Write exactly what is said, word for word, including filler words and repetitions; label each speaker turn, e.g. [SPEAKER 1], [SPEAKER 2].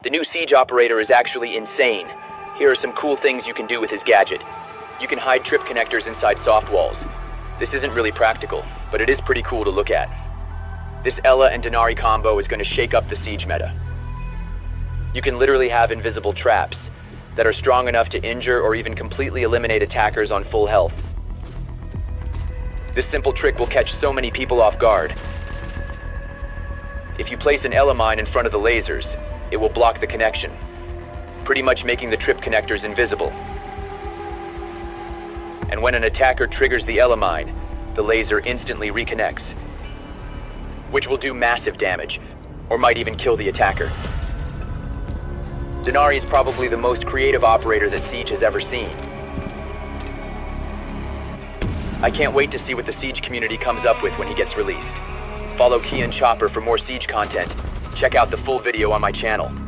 [SPEAKER 1] The new Siege operator is actually insane. Here are some cool things you can do with his gadget. You can hide trip connectors inside soft walls. This isn't really practical, but it is pretty cool to look at. This Ela and Denari combo is going to shake up the Siege meta. You can literally have invisible traps that are strong enough to injure or even completely eliminate attackers on full health. This simple trick will catch so many people off guard. If you place an Ela mine in front of the lasers, it will block the connection, pretty much making the trip connectors invisible. And when an attacker triggers the Ela mine, the laser instantly reconnects, which will do massive damage, or might even kill the attacker. Denari is probably the most creative operator that Siege has ever seen. I can't wait to see what the Siege community comes up with when he gets released. Follow Key and Chopper for more Siege content. Check out the full video on my channel.